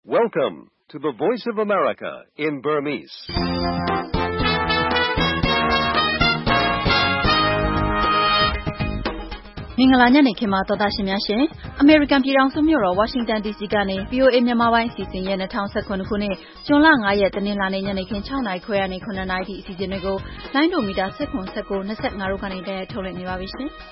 Welcome to the Voice of America in Burmese. ။မင်္ဂလာညနေခင်းပါသောတာရှင်များရှင်။ American ပြည်ထောင်စုမြို့တော် Washington DC ကနေ VOA မြန်မာပိုင်းအစီအစဉ်ရဲ့2019ခုနှစ်ဇွန်လ9ရက်တနင်္လာနေ့ညနေခင်း6:00နာရီခွဲကနေ9:00နာရီထိအစီအစဉ်တွေကိုလိုင်းဒိုမီတာ19 19 25တို့ကနေတိုက်ရိုက်ထုတ်လွှင့်နေပါပြီရှင်။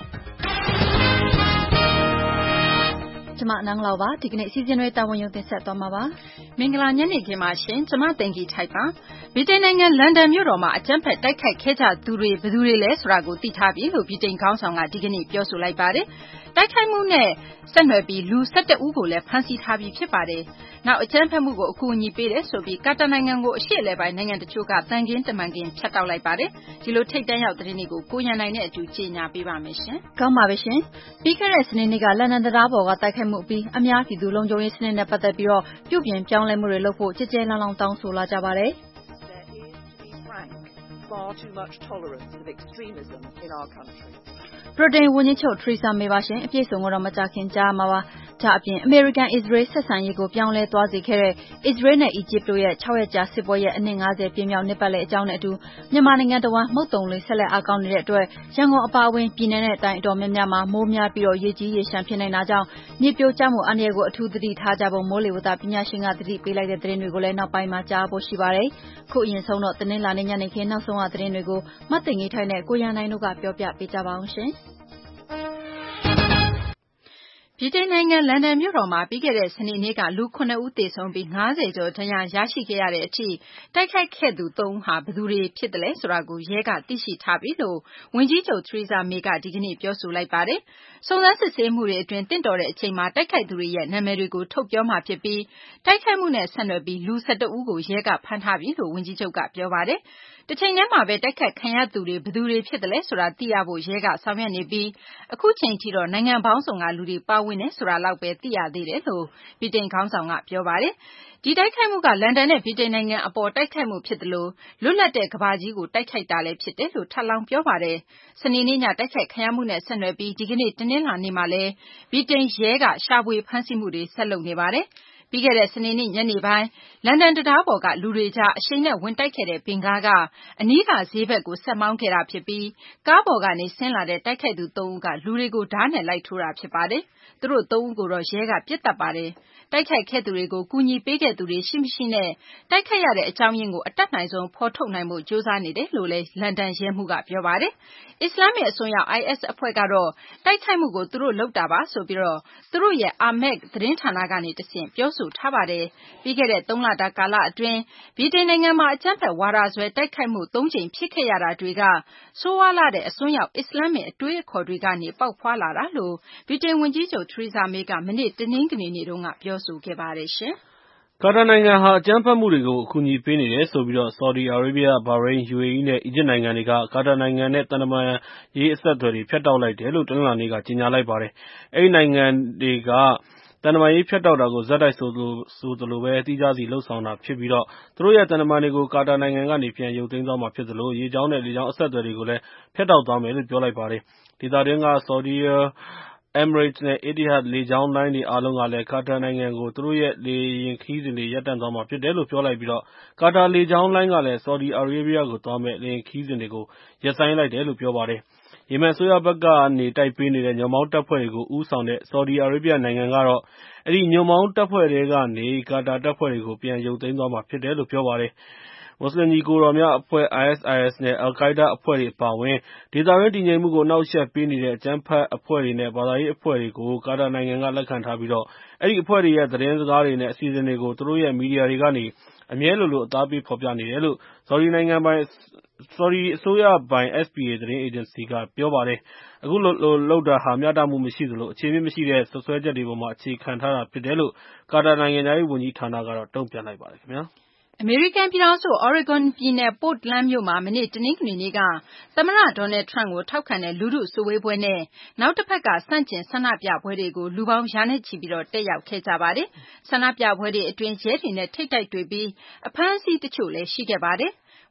ကျမနန်းလောက်ပါဒီကနေ့အစီအစဉ်တွေတာဝန်ယူတင်ဆက်သွားမှာပါမင်္ဂလာညနေခင်းပါရှင်ကျမတင်ကြီးထိုက်ပါဗြိတိန်နိုင်ငံလန်ဒန်မြို့တော်မှာအကြမ်းဖက်တိုက်ခိုက်ခဲ့ကြသူတွေဘယ်သူတွေလဲဆိုတာကိုသိထားပြီလို့ဗြိတိန်ခေါင်းဆောင်ကဒီကနေ့ပြောဆိုလိုက်ပါတယ်တိုက်ခိုက်မှုနဲ့ဆက်နွယ်ပြီးလူ17ဦးကိုလည်းဖမ်းဆီးထားပြီးဖြစ်ပါတယ်နောက်အကြမ်းဖက်မှုကိုအကူအညီပေးတယ်ဆိုပြီးကာတာနိုင်ငံကိုအရှေ့အလယ်ပိုင်းနိုင်ငံတချို့ကတန်ကင်းတမန်ကင်းဖြတ်တောက်လိုက်ပါတယ်ဒီလိုထိတ်တန့်ရောက်သတင်းတွေကိုကိုရန်နိုင်နဲ့အတူကြေညာပေးပါမယ်ရှင်ကောင်းပါပြီရှင်ပြီးခဲ့တဲ့စနေနေ့ကလန်ဒန်တရားပေါ်ကတိုက်ခိုက်မှုအပြီးအများပြည်သူလုံခြုံရေးစနစ်နဲ့ပတ်သက်ပြီးတော့ပြုပြင်ပြောင်းလဲမှုတွေလုပ်ဖို့ကြည်ကြဲလောင်လောင်တောင်းဆိုလာကြပါတယ် far too much tolerance of extremism in our country. ဗြိတိန်ဝန်ကြီးချုပ် Theresa May ပါရှင်အပြည့်စုံကတော့မကြခင်ကြားမှာပါဒါအပြင် American Israel ဆက်ဆံရေးကိုပြောင်းလဲသွားစေခဲ့တဲ့ Israel နဲ့ Egypt တို့ရဲ့6ရက်ကြာစစ်ပွဲရဲ့အနှစ်50ပြည့်မြောက်နှစ်ပတ်လည်အကြောင်းနဲ့အတူမြန်မာနိုင်ငံတော်ဝန်မုတ်တုံလေးဆက်လက်အားကောင်းနေတဲ့အတွက်ရန်ကုန်အပါအဝင်ပြည်내နဲ့တိုင်းအတော်များများမှာမိုးများပြီးတော့ရေကြီးရေရှမ်းဖြစ်နေတာကြောင့်မြေပြိုကျမှုအန္တရာယ်ကိုအထူးသတိထားကြဖို့မိုးလေဝသပညာရှင်ကသတိပေးလိုက်တဲ့သတင်းတွေကိုလည်းနောက်ပိုင်းမှာကြားဖို့ရှိပါတယ်ခုအရင်ဆုံးတော့တင်းလာနေညနေခင်းနောက်ဆုံးရသတင်းတွေကိုမတ်တင်ကြီးထိုင်နဲ့ကိုရန်နိုင်တို့ကပြောပြပေးကြပါအောင်ရှင်ဗြိတိန်နိုင်ငံလန်ဒန်မြို့တော်မှာပြီးခဲ့တဲ့စနေနေ့ကလူ9ဦးသေဆုံးပြီး90ကျော်ဒဏ်ရာရရှိခဲ့ရတဲ့အထိတိုက်ခိုက်ခဲ့သူ3ဦးဟာဘယ်သူတွေဖြစ်တယ်လဲဆိုတာကိုရဲကသိရှိထားပြီလို့ဝန်ကြီးချုပ် Theresa May ကဒီကနေ့ပြောဆိုလိုက်ပါတယ်။စုံစမ်းစစ်ဆေးမှုတွေအတွင်းတင့်တော်တဲ့အချိန်မှာတိုက်ခိုက်သူတွေရဲ့နာမည်တွေကိုထုတ်ပြောမှာဖြစ်ပြီးတိုက်ခိုက်မှုနဲ့ဆက်နွယ်ပြီးလူ12ဦးကိုရဲကဖမ်းထားပြီလို့ဝန်ကြီးချုပ်ကပြောပါတယ်။တချိန်တည်းမှာပဲတိုက်ခိုက်ခံရသူတွေဘယ်သူတွေဖြစ်တယ်လဲဆိုတာသိရဖို့ရဲကဆောင်ရွက်နေပြီးအခုချိန်ထိတော့နိုင်ငံပေါင်းစုံကလူတွေပါဝင်နေဆိုတာလောက်ပဲသိရသေးတယ်လို့ဗြိတိန်ခေါင်းဆောင်ကပြောပါတယ်။ဒီတိုက်ခိုက်မှုကလန်ဒန်နဲ့ဗြိတိန်နိုင်ငံအပေါ်တိုက်ခိုက်မှုဖြစ်တယ်လို့လွတ်လပ်တဲ့ကမ္ဘာကြီးကိုတိုက်ခိုက်တာလည်းဖြစ်တယ်လို့ထပ်လောင်းပြောပါတယ်။စနေနေ့ညတိုက်ခိုက်ခံရမှုနဲ့ဆက်နွယ်ပြီးဒီကနေ့တနင်္လာနေ့မှာလည်းဗြိတိန်ရဲကရှာဖွေဖမ်းဆီးမှုတွေဆက်လုပ်နေပါတယ်။ပြီးခဲ့တဲ့စနေနေ့ညနေပိုင်းလန်ဒန်တံတားပေါ်ကလူတွေကြားအရှိန်နဲ့ဝင်တိုက်ခဲ့တဲ့ဘင်ကားကအနီးကဈေးဘက်ကိုဆက်မောင်းခဲ့တာဖြစ်ပြီးကားပေါ်ကနေဆင်းလာတဲ့တိုက်ခိုက်သူ3ဦးကလူတွေကိုဓာတ်နဲ့လိုက်ထိုးတာဖြစ်ပါတယ်။သူတို့3ဦးကိုတော့ရဲကပြစ်တက်ပါတယ်။တိုက်ခိုက်ခဲ့သူတွေကိုကူညီပေးခဲ့သူတွေရှိမရှိနဲ့တိုက်ခိုက်ရတဲ့အကြောင်းရင်းကိုအတက်နိုင်ဆုံးဖော်ထုတ်နိုင်ဖို့ကြိုးစားနေတယ်လို့လည်းလန်ဒန်ရဲမှူးကပြောပါတယ်။အစ္စလာမစ်အစွန်းရောက် IS အဖွဲ့ကတော့တိုက်ခိုက်မှုကိုသူတို့လုပ်တာပါဆိုပြီးတော့သူတို့ရဲ့ Amaq သတင်းဌာနကနေတဆင့်ပြောဆိုထားပါတယ်။ပြီးခဲ့တဲ့3လတာကာလအတွင်းဗြိတိန်နိုင်ငံမှာအကြမ်းဖက်ဝါဒစွဲတိုက်ခိုက်မှု3ကြိမ်ဖြစ်ခဲ့ရတာတွေကဆိုးဝါးလာတဲ့အစွန်းရောက်အစ္စလာမစ်အတွေးအခေါ်တွေကနေပေါက်ဖွာလာတာလို့ဗြိတိန်ဝန်ကြီးချုပ် Theresa May ကမနေ့တနင်္ဂနွေနေ့တုန်းကပြောဆိုခဲ့ပါတယ်ရှင်။ကာတာနိုင်ငံဟာအကြမ်းဖက်မှုတွေကိုအကူအညီပေးနေတယ်ဆိုပြီးတော့ Saudi Arabia, Bahrain, UAE နဲ့ Egypt နိုင်ငံတွေကကာတာနိုင်ငံနဲ့သံတမန်ရေးအဆက်အသွယ်တွေဖြတ်တောက်လိုက်တယ်လို့တနင်္လာနေ့ကကြေညာလိုက်ပါတယ်။အဲဒီနိုင်ငံတွေကသံတမန်ရေးဖြတ်တောက်တာကိုဇက်တိုက်ဆိုသလိုပဲတိကျစီလှုပ်ဆောင်တာဖြစ်ပြီးတော့သူတို့ရဲ့သံတမန်တွေကိုကာတာနိုင်ငံကနေပြန်ရုပ်သိမ်းသွားမှာဖြစ်သလိုရေကြောင်းနဲ့လေကြောင်းအဆက်အသွယ်တွေကိုလည်းဖြတ်တောက်သွားမယ်လို့ပြောလိုက်ပါတယ်။ဒေသတွင်းက Saudi Emirates နဲ့ Etihad လေကြောင်းလိုင်းတွေအားလုံးကလည်းကာတာနိုင်ငံကိုသူတို့ရဲ့လေယာဉ်ခရီးစဉ်တွေရပ်တန့်သွားမှာဖြစ်တယ်လို့ပြောလိုက်ပြီးတော့ကာတာလေကြောင်းလိုင်းကလည်း Saudi Arabia ကိုသွားမယ့်လေယာဉ်ခရီးစဉ်တွေကိုရပ်ဆိုင်းလိုက်တယ်လို့ပြောပါတယ်။ယီမန်အစိုးရဘက်ကနေတိုက်ပေးနေတဲ့ညွန့်ပေါင်းတပ်ဖွဲ့တွေကိုဦးဆောင်တဲ့ Saudi Arabia နိုင်ငံကတော့အဲဒီညွန့်ပေါင်းတပ်ဖွဲ့တွေကနေကာတာတပ်ဖွဲ့တွေကိုပြန်ရုပ်သိမ်းသွားမှာဖြစ်တယ်လို့ပြောပါတယ်။မွတ်စလင်ညီအကိုတော်များအဖွဲ့ ISIS နဲ့ al-Qaeda အဖွဲ့တွေအပါအဝင်ဒေသတွင်းတည်ငြိမ်မှုကိုအနှောင့်အယှက်ပေးနေတဲ့အကြမ်းဖက်အဖွဲ့တွေနဲ့ဘာသာရေးအဖွဲ့တွေကိုကာတာနိုင်ငံကလက်ခံထားပြီးတော့အဲဒီအဖွဲ့တွေရဲ့သတင်းစကားတွေနဲ့အစီအစဉ်တွေကိုသူတို့ရဲ့မီဒီယာတွေကနေအမြဲလိုအသားပေးဖော်ပြနေတယ်လို့ဆော်ဒီအစိုးရပိုင် SPA သတင်းအေဂျင်စီကပြောပါတယ်။အခုလိုလုပ်တာဟာမျှတမှုမရှိသလိုအခြေအမြစ်မရှိတဲ့စွပ်စွဲချက်တွေပေါ်မှာအခြေခံထားတာဖြစ်တယ်လို့ကာတာနိုင်ငံသားရေးဝန်ကြီးဌာနကတော့တုံ့ပြန်လိုက်ပါတယ်ခင်ဗျာ။အမေရိကန်ပြည်ထောင်စု Oregon ပြည်နယ် Portland မြို့မှာမနေ့တနင်္ဂနွေနေ့ကသမ္မတ Donald Trump ကိုထောက်ခံတဲ့လူထုစုဝေးပွဲနဲ့နောက်တစ်ဖက်ကဆန့်ကျင်ဆန္ဒပြပွဲတွေကိုလူပေါင်းရာနဲ့ချီပြီးတက်ရောက်ခဲ့ကြပါတယ်။ ဆန္ဒပြပွဲတွေအတွင်းရဲတွေနဲ့ထိပ်တိုက်တွေ့ပြီးအဖမ်းအဆီးတချို့လည်းရှိခဲ့ပါတယ်။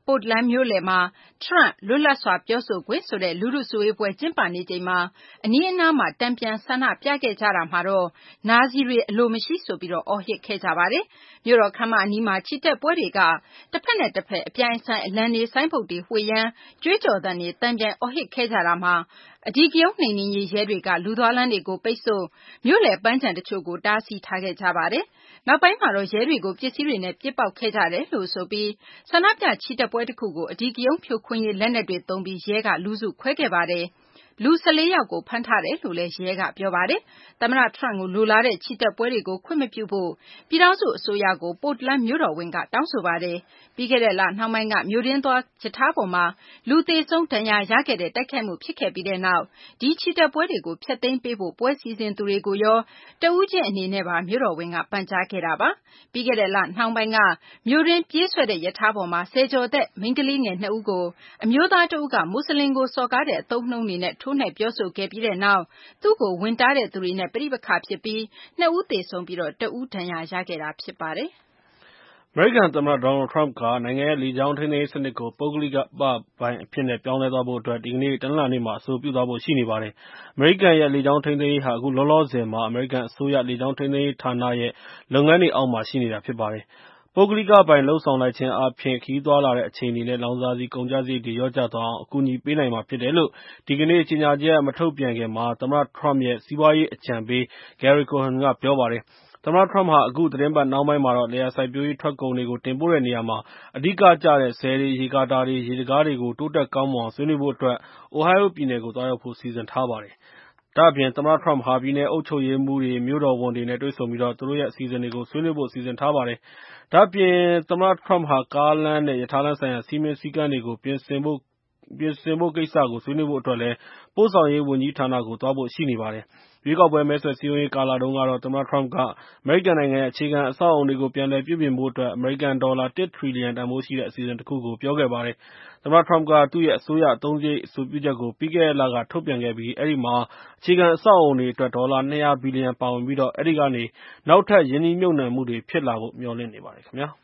ပို့တလန်းမြို့လယ်မှာ Trump လွတ်လပ်စွာပြောဆိုခွင့်ဆိုတဲ့လူထုစုဝေးပွဲကျင်းပနေချိန်မှာအနီးအနားမှာတန်ပြန်ဆန္ဒပြခဲ့ကြတာမှာတော့နာဇီတွေအလိုမရှိဆိုပြီးအော်ဟစ်ခဲ့ကြပါတယ်။မြို့တော်ခမ်းမအနီးမှာချီတက်ပွဲတွေကတစ်ဖက်နဲ့တစ်ဖက်အပြိုင်အဆိုင်အလံတွေဆိုင်းဘုတ်တွေဝှေ့ယမ်းကြွေးကြော်သံတွေတန်ပြန်အော်ဟစ်ခဲ့ကြတာမှာအဓိကရုဏ်းနှိမ်နင်းရေးရဲတွေကလူသွားလမ်းတွေကိုပိတ်ဆို့မြို့လယ်ပန်းခြံတချို့ကိုတားဆီးထားခဲ့ကြပါတယ်။နောက်ပိုင်းမှာတော့ရဲတွေကိုပစ္စည်းတွေနဲ့ပစ်ပေါက်ခဲ့ကြတယ်လို့ဆိုပြီးဆန္ဒပြချီတက်ပွဲတစ်ခုကိုအဓိကရုဏ်းဖြိုခွင်းရေးလက်နက်တွေသုံးပြီးရဲကလူစုခွဲခဲ့ပါတယ်။လူ14ယောက်ကိုဖမ်းထားတယ်လို့လည်းရဲကပြောပါတယ်။သမ္မတ Trump ကိုလိုလားတဲ့ချီတက်ပွဲတွေကိုခွင့်မပြုဖို့ပြည်ထောင်စုအစိုးရကိုပို့တလန်းမြို့တော်ဝန်ကတောင်းဆိုပါတယ်။ပြီးခဲ့တဲ့လနှောင်းပိုင်းကမြို့တွင်းသွားရထားပေါ်မှာလူသေဆုံးဒဏ်ရာရခဲ့တဲ့တိုက်ခိုက်မှုဖြစ်ခဲ့ပြီးတဲ့နောက်ဒီချီတက်ပွဲတွေကိုဖျက်သိမ်းပေးဖို့ပွဲစီစဉ်သူတွေကိုရောတဦးချင်းအနေနဲ့ပါမြို့တော်ဝန်ကပန်ကြားခဲ့တာပါ။ပြီးခဲ့တဲ့လနှောင်းပိုင်းကမြို့တွင်းပြေးဆွဲတဲ့ရထားပေါ်မှာဆယ်ကျော်သက်မိန်းကလေးငယ်2ဦးကိုအမျိုးသားတဦးကမွတ်စလင်ကိုစော်ကားတဲ့အသုံးအနှုန်းတွေနဲ့ထိုးနှက်ပြောဆိုခဲ့ပြီးတဲ့နောက်သူ့ကိုဝင်တားတဲ့သူတွေနဲ့ပဋိပက္ခဖြစ်ပြီး2ဦးသေဆုံးပြီး1ဦးဒဏ်ရာရခဲ့တာဖြစ်ပါတယ်။အမေရိကန်သမ္မတ Donald Trump ကနိုင်ငံရဲ့လေကြောင်းထိန်းသိမ်းရေးစနစ်ကိုပုဂ္ဂလိကပိုင်အဖြစ်နဲ့ပြောင်းလဲသွားဖို့အတွက်ဒီကနေ့တနင်္လာနေ့မှာအဆိုပြုသွားဖို့ရှိနေပါတယ်။အမေရိကန်ရဲ့လေကြောင်းထိန်းသိမ်းရေးဟာအခုလောလောဆယ်မှာအမေရိကန်အစိုးရလေကြောင်းထိန်းသိမ်းရေးဌာနရဲ့လုပ်ငန်းတွေအောက်မှာရှိနေတာဖြစ်ပါတယ်။ပုဂ္ဂလိကပိုင်လုပ်ဆောင်လိုက်ခြင်းအားဖြင့်ခရီးသွားလာတဲ့အချိန်တွေနဲ့လောင်စာဆီကုန်ကျစရိတ်တွေလျော့ကျသွားအောင်အကူအညီပေးနိုင်မှာဖြစ်တယ်လို့ဒီကနေ့ကြေညာချက်မထုတ်ပြန်ခင်မှာသမ္မတ Trump ရဲ့စီးပွားရေးအကြံပေး Gary Cohn ကပြောပါတယ်။သမ္မတ Trump ဟာအခုသီတင်းပတ်နှောင်းပိုင်းမှာတော့လယ်ယာစိုက်ပျိုးရေးထွက်ကုန်တွေကိုတင်ပို့တဲ့နေရာမှာအဓိကကျတဲ့ဆည်တွေ၊ရေကာတာတွေ၊ရေတံခါးတွေကိုတိုးတက်ကောင်းမွန်အောင်ဆွေးနွေးဖို့အတွက် Ohio ပြည်နယ်ကိုသွားရောက်ဖို့စီစဉ်ထားပါတယ်။ဒါ့အပြင်သမ္မတ Trump ဟာပြည်နယ်အုပ်ချုပ်ရေးမှူးတွေ၊မြို့တော်ဝန်တွေနဲ့တွေ့ဆုံပြီးသူတို့ရဲ့အစီအစဉ်တွေကိုဆွေးနွေးဖို့စီစဉ်ထားပါတယ်။ဒါ့အပြင်သမ္မတ Trump ဟာကားလမ်းနဲ့ရထားလမ်းဆိုင်ရာစည်းမျဉ်းစည်းကမ်းတွေကိုပြင်ဆင်ဖို့ကိစ္စကိုဆွေးနွေးဖို့အတွက်လည်းပို့ဆောင်ရေးဝန်ကြီးဌာနကိုသွားဖို့ရှိနေပါတယ်။ရွေးကောက်ပွဲမဲဆွယ်စည်းရုံးရေးကာလတုန်းကတော့သမ္မတ Trump ကအမေရိကန်နိုင်ငံရဲ့အခြေခံအဆောက်အအုံတွေကိုပြန်လည်ပြုပြင်ဖို့အတွက်အမေရိကန်ဒေါ်လာ1 ထရီလီယံတန်ဖိုးရှိတဲ့အစီအစဉ်တခုကိုပြောခဲ့ပါတယ်။သမ္မတ Trump ကသူ့ရဲ့အစိုးရအသုံးစရိတ်အဆိုပြုချက်ကိုပြီးခဲ့တဲ့လကထုတ်ပြန်ခဲ့ပြီးအဲဒီမှာအခြေခံအဆောက်အအုံတွေအတွက်ဒေါ်လာ200 ဘီလီယံပါဝင်ပြီးအဲဒီကနေနောက်ထပ်ရင်းနှီးမြှုပ်နှံမှုတွေဖြစ်လာဖို့မျှော်လင့်နေပါတယ်ခင်ဗျာ။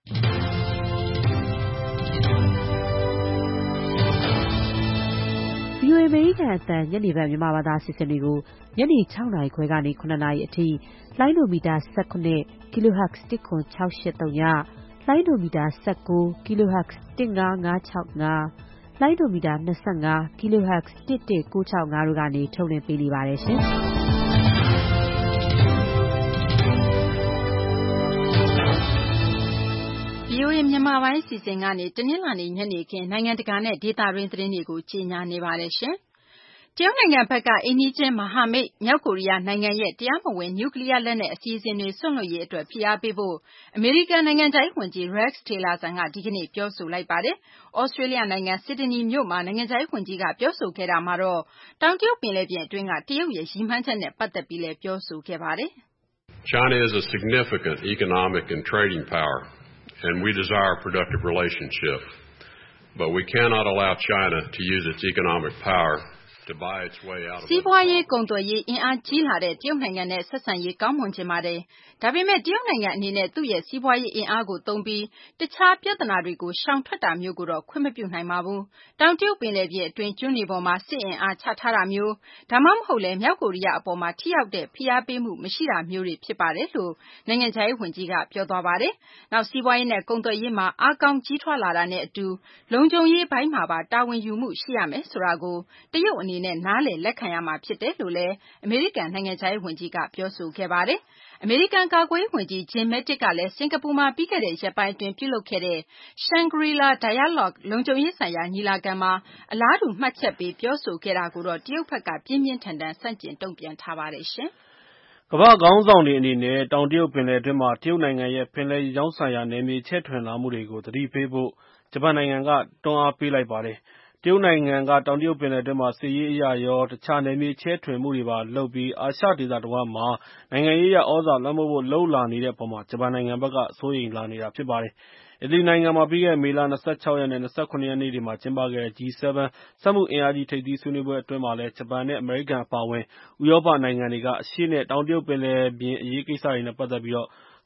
VOA အမေရိကန်အသံညနေပိုင်းမြန်မာဘာသာအစီအစဉ်တွေကိုညနေ 6 နာရီခွဲကနေ 9 နာရီအထိလိုင်းဒိုမီတာ 19 kHz 10683 ည၊ လိုင်းဒိုမီတာ 19 kHz 15565 လိုင်းဒိုမီတာ 25 kHz 11965တို့ကနေထုတ်လွှင့်ပေးနေပါတယ်ရှင်။ VOA မြန်မာပိုင်းအစီအစဉ်ကနေတနင်္လာနေ့ညနေခင်းနိုင်ငံတကာနဲ့ဒေသတွင်းသတင်းတွေကိုကြီးညာနေပါတယ်ရှင်။တရုတ်နိုင်ငံဘက်ကအိမ်နီးချင်းမဟာမိတ်မြောက်ကိုရီးယားနိုင်ငံရဲ့တရားမဝင်နျူကလ িয়ার လက်နက်အစီအစဉ်တွေစွန့်လွှတ်ရေးအတွက်ဖိအားပေးဖို့အမေရိကန်နိုင်ငံခြားရေးဝန်ကြီး Rex Tillerson ကဒီကနေ့ပြောဆိုလိုက်ပါတယ်။ဩစတြေးလျနိုင်ငံဆစ်ဒနီမြို့မှာနိုင်ငံခြားရေးဝန်ကြီးကပြောဆိုခဲ့တာမှာတော့တောင်တရုတ်ပင်လယ်ပြင်အတွင်းကတရုတ်ရဲ့ရည်မှန်းချက်နဲ့ပတ်သက်ပြီးလည်းပြောဆိုခဲ့ပါတယ်။ China is a significant economic and trading power.And we desire a productive relationship. But we cannot allow China to use its economic power to buy its way out of it. စီးပွားရေးကုန်သွယ်ရေးအင်အားကြီးလာတဲ့တရုတ်နိုင်ငံနဲ့ဆက်ဆံရေးကောင်းမွန်ချင်ပါတယ်။ဒါပေမဲ့တရုတ်နိုင်ငံအနေနဲ့သူ့ရဲ့စီးပွားရေးအင်အားကိုသုံးပြီးတခြားပြဿနာတွေကိုရှောင်ထွက်တာမျိုးကိုတော့ခွင့်မပြုနိုင်ပါဘူး။တောင်တရုတ်ပင်လယ်ပြင်အတွင်းကျွန်းတွေပေါ်မှာစစ်အင်အားချထားတာမျိုးဒါမှမဟုတ်လည်းမြောက်ကိုရီးယားအပေါ်မှာထိရောက်တဲ့ဖိအားပေးမှုမရှိတာမျိုးတွေဖြစ်ပါတယ်လို့နိုင်ငံခြားရေးဝန်ကြီးကပြောသွားပါတယ်။နောက်စီးပွားရေးနဲ့ကုန်သွယ်ရေးမှာအားကောင်းကြီးထွားလာတာနဲ့အတူလုံခြုံရေးပိုင်းမှာပါတာဝန်ယူမှုရှိရမယ်ဆိုတာကိုတရုတ်အနေနဲ့နားလည်လက်ခံရမှာဖြစ်တယ်လို့လည်းအမေရိကန်နိုင်ငံခြားရေးဝန်ကြီးကပြောဆိုခဲ့ပါတယ်။အမေရိကန်ကာကွယ်ရေးဝန်ကြီး Jim Mattis ကလည်းစင်ကာပူမှာပြီးခဲ့တဲ့ရက်ပိုင်းအတွင်းပြုလုပ်ခဲ့တဲ့ Shangri-La Dialogue လုံခြုံရေးဆိုင်ရာညီလာခံမှာအလားတူမှတ်ချက်ပေးပြောဆိုခဲ့တာကိုတော့တရုတ်ဘက်ကပြင်းပြင်းထန်ထန်ဆန့်ကျင်တုံ့ပြန်ထားပါတယ်ရှင်။ကမ္ဘာ့ခေါင်းဆောင်တွေအနေနဲ့တောင်တရုတ်ပင်လယ်အတွင်းမှာတရုတ်နိုင်ငံရဲ့ပင်လယ်ရေကြောင်းဆိုင်ရာနယ်မြေချဲ့ထွင်လာမှုတွေကိုသတိပေးဖို့ဂျပန်နိုင်ငံကတွန်းအားပေးလိုက်ပါတယ်။တရုတ်နိုင်ငံကတောင်တရုတ်ပင်လယ်အတွင်းမှာစစ်ရေးအရရောတခြားနယ်မြေချဲ့ထွင်မှုတွေပါလုပ်ပြီးအာရှဒေသတဝှမ်းမှာနိုင်ငံရေးအရသြဇာလွှမ်းမိုးဖို့လုပ်လာနေတဲ့အပေါ်မှာဂျပန်နိုင်ငံဘက်ကစိုးရိမ်လာနေတာဖြစ်ပါတယ်။အီတလီနိုင်ငံမှာပြီးခဲ့တဲ့မေလ 26 ရက်နဲ့ 27 ရက်နေ့တွေမှာကျင်းပခဲ့တဲ့ G7 စက်မှုအင်အားကြီးထိပ်သီးဆွေးနွေးပွဲအတွင်းမှာလည်းဂျပန်နဲ့အမေရိကန်အပါအဝင်ဥရောပနိုင်ငံတွေက အရှေ့နဲ့တောင်တရုတ်ပင်လယ်ပြင်အရေးကိစ္စတွေနဲ့ပတ်သက်ပြီး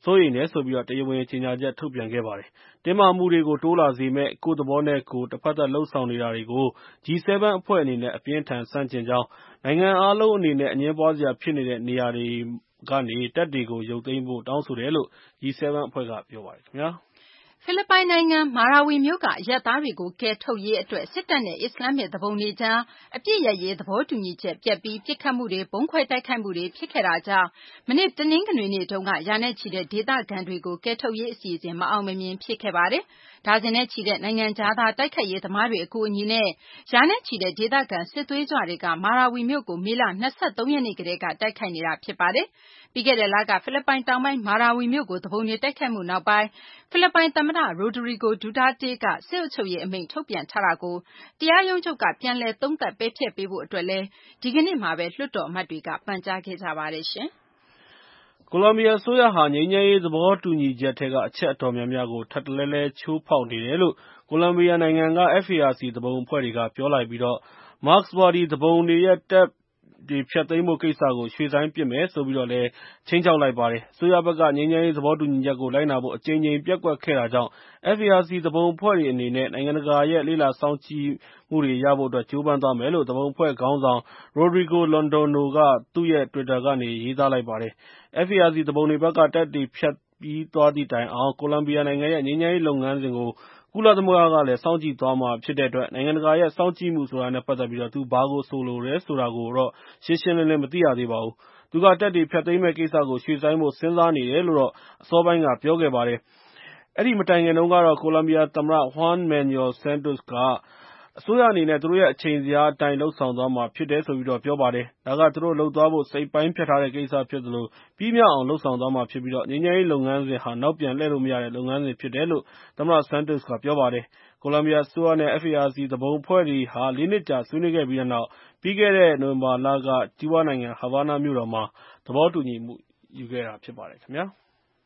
စိုးရိမ်တယ်ဆိုပြီးတရားဝင်ကြေညာချက်ထုတ်ပြန်ခဲ့ပါတယ်။ တင်းမာမှုတွေကိုတိုးလာစေမယ့် ကိုယ့်သဘောနဲ့ကိုယ်တဖက်သတ်လုပ်ဆောင်နေတာတွေကို G7 အဖွဲ့အနေနဲ့ အပြင်းအထန်ဆန့်ကျင်ကြောင်း၊ နိုင်ငံအားလုံးအနေနဲ့ အငြင်းပွားစရာဖြစ်နေတဲ့နေရာတွေကနေ တပ်တွေကိုရုပ်သိမ်းဖို့တောင်းဆိုတယ်လို့ G7 အဖွဲ့ကပြောပါတယ်ခင်ဗျာ။ဖိလစ်ပိုင်နိုင်ငံ မာရာဝီမြို့ကအရပ်သားတွေကိုကယ်ထုတ်ရေးအတွက်စစ်တပ်နဲ့အစ္စလာမ္မစ်သူပုန်တွေကြားအပစ်ရပ်ရေးသဘောတူညီချက်ပျက်ပြီးပစ်ခတ်မှုတွေဗုံးခွဲတိုက်ခိုက်မှုတွေဖြစ်ခဲ့တာကြောင့်မနေ့တနင်္ဂနွေနေ့တုန်းကရာနဲ့ချီတဲ့ဒေသခံတွေကိုကယ်ထုတ်ရေးအစီအစဉ်မအောင်မမြင်ဖြစ်ခဲ့ပါတယ်။ဒါဇင်နဲ့ချီတဲ့နိုင်ငံခြားသားတိုက်ခိုက်ရေးသမားတွေအကူအညီနဲ့ရာနဲ့ချီတဲ့ဒေသခံစစ်သွေးကြွတွေကမာရာဝီမြို့ကိုမေလ23 ရက်နေ့ကတည်းကတိုက်ခိုက်နေတာဖြစ်ပါတယ်။ပြီးခဲ့တဲ့လကဖိလစ်ပိုင်တောင်ပိုင်းမာရာဝီမြို့ကိုသူပုန်တွေတိုက်ခိုက်မှုနောက်ပိုင်းဖိလစ်ပိုင်သမ္မတ Rodrigo Duterte ကစစ်အုပ်ချုပ်ရေးအမိန့်ထုတ်ပြန်ထားတာကိုတရားရုံးချုပ်ကပြန်လည်သုံးသပ်ပယ်ဖျက်ပေးဖို့အတွက်လည်းဒီကနေ့မှာပဲလွှတ်တော်အမတ်တွေကပန်ကြားခဲ့ကြပါတယ်။ကိုလံဘီယာအစိုးရဟာငြိမ်းချမ်းရေးသဘောတူညီချက်ထဲကအချက်အတော်များများကိုထပ်တလဲလဲချိုးဖောက်နေတယ်လို့ကိုလံဘီယာနိုင်ငံက FARC သူပုန်အဖွဲ့တွေကပြောလိုက်ပြီး မားခ်စ်ဝါဒီသူပုန်တွေရဲ့တပ်တွေဖျက်သိမ်းဖို့ကိစ္စကိုရွှေ့ဆိုင်းပစ်မယ်ဆိုပြီးလည်းခြိမ်းခြောက်လိုက်ပါတယ်။ အစိုးရဘက်ကငြိမ်းချမ်းရေးသဘောတူညီချက်ကိုလိုက်နာဖို့အကြိမ်ကြိမ်ပျက်ကွက်ခဲ့တာကြောင့် FARC သူပုန်အဖွဲ့တွေအနေနဲ့နိုင်ငံတကာရဲ့လေ့လာစောင့်ကြည့်မှုတွေရဖို့ကြိုးပမ်းသွားမယ်လို့သူပုန်အဖွဲ့ခေါင်းဆောင် Rodrigo Londono ကသူ့ရဲ့ Twitter ကနေရေးသားလိုက်ပါတယ်။ FARC သူပုန်တွေဘက်ကတပ်တွေဖျက်ပြီးသွားသည့်တိုင်အောင်ကိုလံဘီယာနိုင်ငံရဲ့ငြိမ်းချမ်းရေးလုပ်ငန်းစဉ်ကိုကုလသမဂ္ဂကလည်းစောင့်ကြည့်သွားမှာဖြစ်တဲ့အတွက်နိုင်ငံတကာရဲ့စောင့်ကြည့်မှုဆိုတာနဲ့ပတ်သက်ပြီးသူဘာကိုဆိုလိုတယ်ဆိုတာကိုတော့ရှင်းရှင်းလင်းလင်းမသိရသေးပါဘူး။ သူကတပ်တွေဖျက်သိမ်းမယ့်ကိစ္စကိုရွှေ့ဆိုင်းဖို့စဉ်းစားနေတယ်လို့တော့အစောပိုင်းကပြောခဲ့ပါတယ်။ အဲဒီမတိုင်ခင်တုန်းကတော့ကိုလံဘီယာသမ္မတ Juan Manuel Santos ကအစိုးရအနေနဲ့သူတို့ရဲ့အချိန်ဇယားအတိုင်းလုပ်ဆောင်သွားမှာဖြစ်တယ်လို့ပြောပါတယ်။ ဒါကသူတို့လုပ်သွားဖို့စိတ်ပိုင်းဖြတ်ထားတဲ့ကိစ္စဖြစ်သလိုပြီးမြောက်အောင်လုပ်ဆောင်သွားမှာဖြစ်ပြီး ငြိမ်းချမ်းရေးလုပ်ငန်းစဉ်ဟာနောက်ပြန်လှည့်လို့မရတဲ့လုပ်ငန်းစဉ်ဖြစ်တယ်လို့သမ္မတ Santos ကပြောပါတယ်။ ကိုလံဘီယာအစိုးရနဲ့ FARC သူပုန်အဖွဲ့တွေဟာ 4 နှစ်ကြာဆွေးနွေးခဲ့ပြီးတဲ့နောက်ပြီးခဲ့တဲ့နိုဝင်ဘာလကကျူးဘားနိုင်ငံ ဟာဗာနာမြို့တော်မှာသဘောတူညီမှုယူခဲ့တာဖြစ်ပါတယ်ခင်ဗျာ။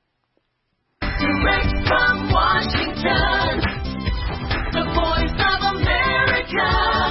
Direct from Washington, the voice of America,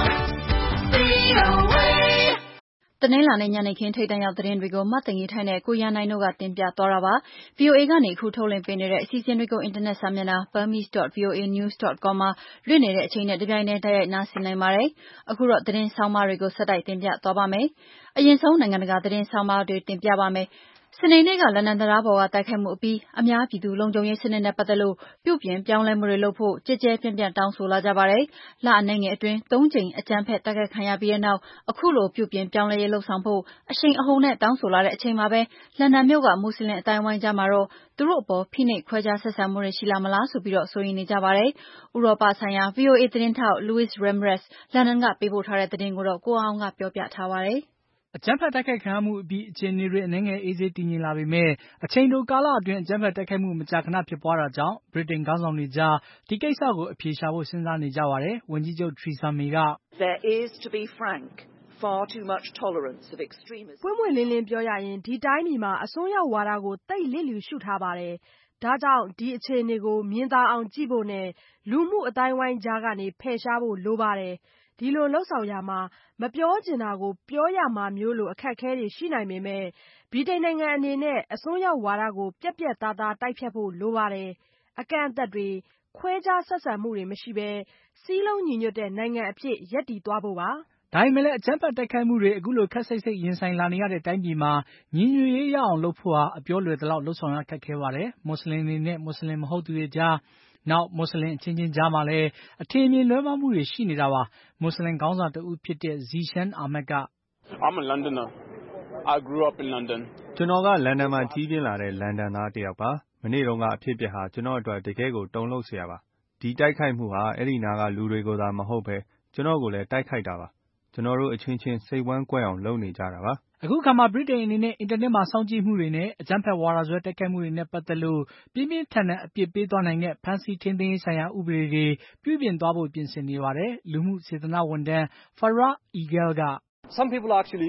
VOA. တနင်္လာနေ့ညနေခင်းထိပ်တန်းရောက်သတင်းတွေကိုမသိင်္ဂီထိုက်နဲ့ကိုရန်နိုင်တို့ကတင်ပြသွားတာပါ။ VOA ကနေအခုထုတ်လွှင့်ပေးနေတဲ့အစီအစဉ်တွေကိုအင်တာနက်စာမျက်နှာ burmese.voanews.com မှာလွှင့်နေတဲ့အချိန်နဲ့တပြိုင်တည်းတိုက်ရိုက်နားဆင်နိုင်ပါတယ်။အခုတော့သတင်းဆောင်းပါးတွေကိုဆက်တိုက်တင်ပြသွားပါမယ်။အရင်ဆုံးနိုင်ငံတကာသတင်းဆောင်းပါးတွေတင်ပြပါမယ်။စနေနေ့ကလန်ဒန်တံတားပေါ်ကတိုက်ခိုက်မှုအပြီးအများပြည်သူလုံခြုံရေးစနစ်နဲ့ပတ်သက်လို့ပြုပြင်ပြောင်းလဲမှုတွေလုပ်ဖို့ကျယ်ကျယ်ပြန့်ပြန့်တောင်းဆိုလာကြပါတယ်။လအနည်းငယ်အတွင်း3 ကြိမ်အကြမ်းဖက်တိုက်ခိုက်ခံရပြီးတဲ့နောက်အခုလိုပြုပြင်ပြောင်းလဲရေးလုပ်ဆောင်ဖို့အရှိန်အဟုန်နဲ့တောင်းဆိုလာတဲ့အချိန်မှာပဲလန်ဒန်မြို့ကမွတ်ဆလင်အသိုင်းအဝိုင်းကြားမှာတော့သူတို့အပေါ်ဖိနှိပ်ခွဲခြားဆက်ဆံမှုတွေရှိလာမလားဆိုပြီးစိုးရိမ်နေကြပါတယ်။ဥရောပဆိုင်ရာ VOA သတင်းထောက် Luis Ramirez လန်ဒန်ကပေးပို့ထားတဲ့သတင်းကိုကိုအောင်ကပြောပြထားပါတယ်။အကြမ်းဖက်တိုက်ခိုက်ခံရမှုအပြီးအခြေအနေတွေအနည်းငယ်အေးဆေးတည်ငြိမ်လာပေမယ့်အချိန်တိုကာလအတွင်းအကြမ်းဖက်တိုက်ခိုက်မှုမကြာခဏဖြစ်ပွားတာကြောင့်ဗြိတိန်ခေါင်းဆောင်တွေကြားဒီကိစ္စကိုအဖြေရှာဖို့စဉ်းစားနေကြပါတယ်။ဝန်ကြီးချုပ် Theresa May က There is, to be frank, far too much tolerance of extremism. ပွင့်ပွင့်လင်းလင်းပြောရရင်ဒီတိုင်းပြည်မှာအစွန်းရောက်ဝါဒကိုသိပ်လျစ်လျူရှုထားပါတယ်။ဒါကြောင့်ဒီအခြေအနေကိုမြင်သာအောင်ကြည့်ဖို့နဲ့လူမှုအသိုင်းအဝိုင်းကြားကနေဖယ်ရှားဖို့လိုပါတယ်။ဒီလိုလုပ်ဆောင်ရာမှာမပြောချင်တာကိုပြောရမှာမျိုးလိုအခက်အခဲတွေရှိနိုင်ပေမယ့်ဗြိတိန်နိုင်ငံအနေနဲ့အစွန်းရောက်ဝါဒကိုပြတ်ပြတ်သားသားတိုက်ဖျက်ဖို့လိုပါတယ်။အကန့်အသတ်တွေခွဲခြားဆက်ဆံမှုတွေမရှိဘဲစည်းလုံးညီညွတ်တဲ့နိုင်ငံအဖြစ်ရပ်တည်သွားဖို့ပါ။ဒါပေမဲ့လည်းအကြမ်းဖက်တိုက်ခိုက်မှုတွေအခုလိုခပ်စိတ်စိတ်ရင်ဆိုင်လာနေရတဲ့တိုင်းပြည်မှာညီညွတ်ရေးရအောင်လုပ်ဖို့ဟာအပြောလွယ်သလောက်လုပ်ဆောင်ရခက်ခဲပါတယ်။မွတ်ဆလင်တွေနဲ့မွတ်ဆလင်မဟုတ်သူတွေကြားနောက်မွတ်ဆလင်အချင်းချင်းကြားမှာလည်းအထင်အမြင်လွဲမှားမှုတွေရှိနေတာပါ။မွတ်ဆလင်ခေါင်းဆောင်တဦးဖြစ်တဲ့ Zeeshan Ahmed က I'm a Londoner. I grew up in London. ကျွန်တော်ကလန်ဒန်မှာကြီးပြင်းလာတဲ့လန်ဒန်သားတယောက်ပါ။မနေ့တုန်းကအဖြစ်အပျက်ဟာကျွန်တော်အတွက်တကယ့်ကိုတုန်လှုပ်စရာပါ။ဒီတိုက်ခိုက်မှုဟာအဲ့ဒီနားကလူတွေကိုသာမဟုတ်ဘဲကျွန်တော်ကိုလည်းတိုက်ခိုက်တာပါ။ကျွန်တော်တို့အချင်းချင်းစိတ်ဝမ်းကွဲအောင်လုပ်နေကြတာပါ။အခုခါမှာဗြိတိန်အနေနဲ့အင်တာနက်မှာစောင့်ကြည့်မှုတွေနဲ့အကြမ်းဖက်ဝါဒစွဲတိုက်ခိုက်မှုတွေနဲ့ပတ်သက်လို့ပြင်းပြင်းထန်ထန်အပြစ်ပေးသွားနိုင်တဲ့ဖမ်းဆီးထိန်းသိမ်းရေးဆိုင်ရာဥပဒေတွေပြုပြင်သွားဖို့ပြင်ဆင်နေပါတယ်။လူမှုစေတနာ့ဝန်ထမ်း Farah Eagle က Some people are actually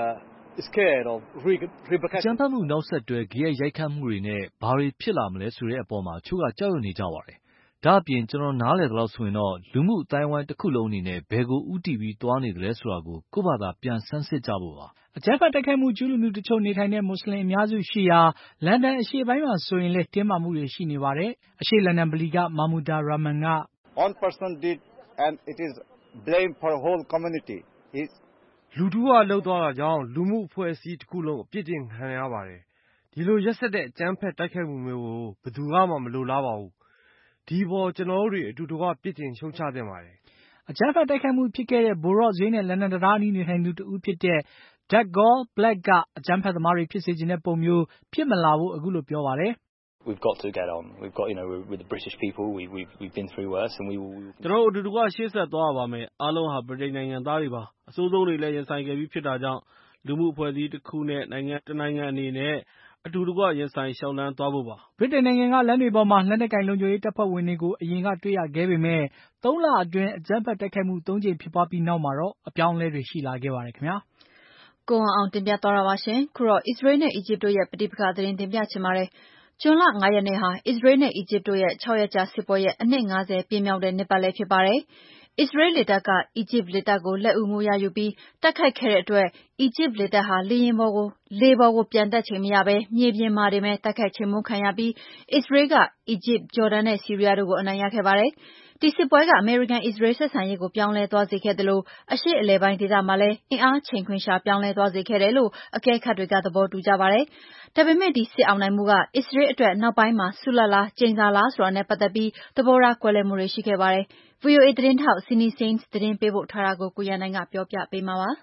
scared of repercussions. အကြမ်းဖက်မှုနောက်ဆက်တွဲဂယက်ရိုက်ခတ်မှုတွေနဲ့ဘာတွေဖြစ်လာမလဲဆိုတဲ့အပေါ်မှာချို့ကကြောက်ရွံ့နေကြပါတယ်။ဒါ့အပြင်ကျွန်တော်နားလည်သလောက်ဆိုရင်တော့လူမှုအတိုင်းအဝိုင်းတစ်ခုလုံးအနေနဲ့ဘယ်ကိုဦးတည်ပြီးသွားနေသလဲဆိုတာကိုကိုယ့်ဘာသာပြန်ဆန်းစစ်ကြဖို့ပါအအကြမ်းဖက်တိုက်ခိုက်မှုကျူးလွန်သူတချို့နေထိုင်တဲ့မွတ်စလင်အများစုရှိရာလန်ဒန်အရှေ့ပိုင်းမှာဆိုရင်လည်းတင်းမာမှုတွေရှိနေပါတယ်။အရှေ့လန်ဒန်ဗလီကမာမူဒါရာမန်က One person did and it is blame for a whole community. လူတူကလှုပ်သွားတာကြောင့်လူမှုအဖွဲ့အစည်းတစ်ခုလုံးအပြစ်တင်ခံရပါတယ်။ဒီလိုရက်စက်တဲ့အကြမ်းဖက်တိုက်ခိုက်မှုမျိုးကိုဘယ်သူမှမလိုလားပါဘူး။ဒီပေါ်ကျွန်တော်တို့တွေအတူတကွပြစ်တင်ရှုံချသင့်ပါတယ်။အကြမ်းဖက်တိုက်ခိုက်မှုဖြစ်ခဲ့တဲ့ဘိုရော့ဈေးနဲ့လန်ဒန်တံတားအနီးနေထိုင်သူတဦးဖြစ်တဲ့ Dougall Black ကအကြမ်းဖက်သမားတွေဖြစ်စေခြင်းတဲ့ပုံမျိုးဖြစ်မလာဘူးအခုလိုပြောပါတယ်။ We've got to get on. We've got, with the British people, we've been through worse, and we will. ကျွန်တော်တို့အတူတကွရှေ့ဆက်သွားပါမယ်။အားလုံးဟာဗြိတိန်နိုင်ငံသားတွေပါ။အဆိုးဆုံးတွေလည်းရင်ဆိုင်ခဲ့ပြီးဖြစ်တာကြောင့်လူမှုအဖွဲ့အစည်းတစ်ခုနဲ့နိုင်ငံတစ်နိုင်ငံအနေနဲ့အတူတကွရင်ဆိုင်ရှောက်လန်းသွားဖို့ပါ။ဗြိတိန်နိုင်ငံကလမ်းတွေပေါ်မှာလက်နက်ကိုင်လုံခြုံရေးတပ်ဖွဲ့ဝင်တွေကိုအရင်ကတွေ့ရခဲ့ပေမဲ့3 လအတွင်းအကြမ်းဖက်တိုက်ခိုက်မှု3 ကြိမ်ဖြစ်ပွားပြီးနောက်မှာတော့အပြောင်းအလဲတွေရှိလာခဲ့ပါတယ်ခင်ဗျာ။ကိုအောင်တင်ပြသွားတာပါရှင်။ခုတော့အစ္စရေးနဲ့အီဂျစ်တို့ရဲ့ပဋိပက္ခသတင်းတင်ပြချင်ပါတယ်။ဇွန်လ5 ရက်နေ့ဟာအစ္စရေးနဲ့အီဂျစ်တို့ရဲ့6 ရက်ကြာစစ်ပွဲရဲ့အနှစ်50ပြည့်မြောက်တဲ့နှစ်ပတ်လည်းဖြစ်ပါတယ်။အစ္စရေးလေတပ်ကအီဂျစ်လေတပ်ကိုလက်ဦးမှုရယူပြီးတိုက်ခိုက်ခဲ့တဲ့အတွက်အီဂျစ်လေတပ်ဟာလေပေါ်ကိုပြန်တက်ချိန်မရဘဲမြေပြင်မှာတင်ပဲတိုက်ခိုက်ချေမှုန်းခံရပြီးအစ္စရေးကအီဂျစ်၊ဂျော်ဒန်နဲ့ဆီးရီးယားတို့ကိုအနိုင်ရခဲ့ပါတယ်။ဒီစစ်ပွဲကအမေရိကန်-အစ္စရေးဆက်ဆံရေးကိုပြောင်းလဲသွားစေခဲ့သလိုအရှေ့အလယ်ပိုင်းဒေသမှာလည်းအင်အားချိန်ခွင်လျှာပြောင်းလဲသွားစေခဲ့တယ်လို့အကဲခတ်တွေကသဘောတူကြပါတယ်။ဒါပေမဲ့ဒီစစ်အောင်နိုင်မှုကအစ္စရေးအတွက်နောက်ပိုင်းမှာဆုလတ်လား၊ကျိန်စာလားဆိုတာနဲ့ပတ်သက်ပြီးသဘောထားကွဲလွဲမှုတွေရှိခဲ့ပါတယ်။ VOA သတင်းထောက် Cindy Saine သတင်းပေးပို့ထားတာကိုကိုရန်နိုင်ကပြောပြပေးမှာပါ။